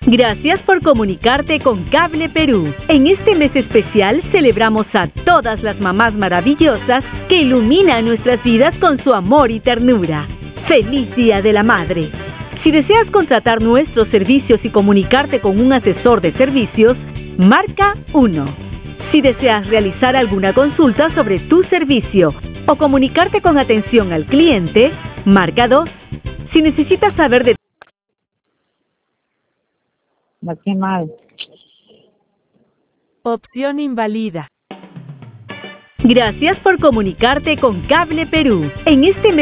Gracias por comunicarte con Cable Perú. En este mes especial celebramos a todas las mamás maravillosas que iluminan nuestras vidas con su amor y ternura. ¡Feliz Día de la Madre! Si deseas contratar nuestros servicios y comunicarte con un asesor de servicios, marca 1. Si deseas realizar alguna consulta sobre tu servicio o comunicarte con atención al cliente, marca 2. Si necesitas saber de Qué mal. opción invalida. Gracias por comunicarte con Cable Perú. En este mes